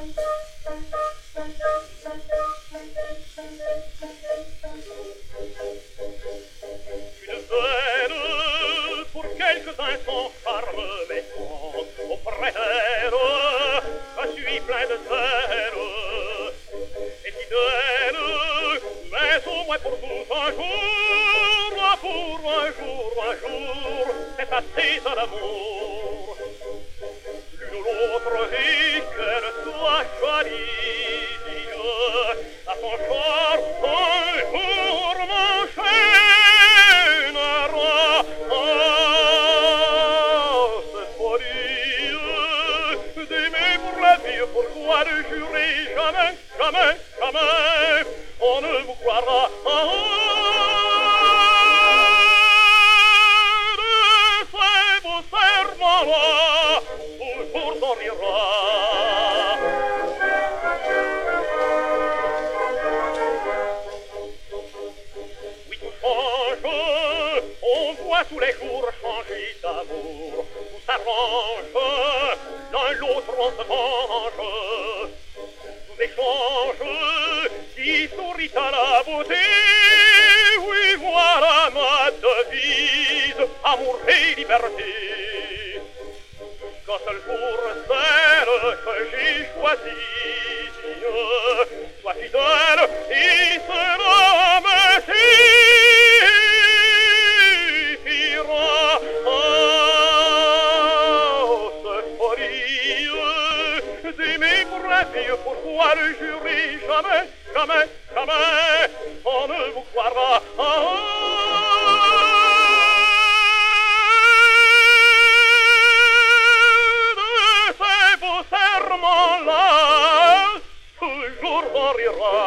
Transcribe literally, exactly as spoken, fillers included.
Une veine pour quelques instants charme mes sens auprès d'elle, je suis plein de zèle et d'idèle, mais au moins pour vous un jour, pour un jour, un jour, c'est assez de l'amour. L'une ou l'autre vie qu'elle soit jolie, à son charme un jour m'enchaînera. Ah, cette folie d'aimer pour la vie, pourquoi le jurer jamais, jamais, jamais, on ne vous croira. Ah, tous les jours changer d'amour, tout s'arrange, l'un l'autre on se venge, tout échange, qui sourit à la beauté, oui voilà ma devise, amour et liberté. Qu'un seul jour celle que j'ai choisie, soit fidèle et cela me pourquoi le jurer jamais, jamais, jamais, on ne vous croira. Ah, de ces beaux serments-là, toujours on rira.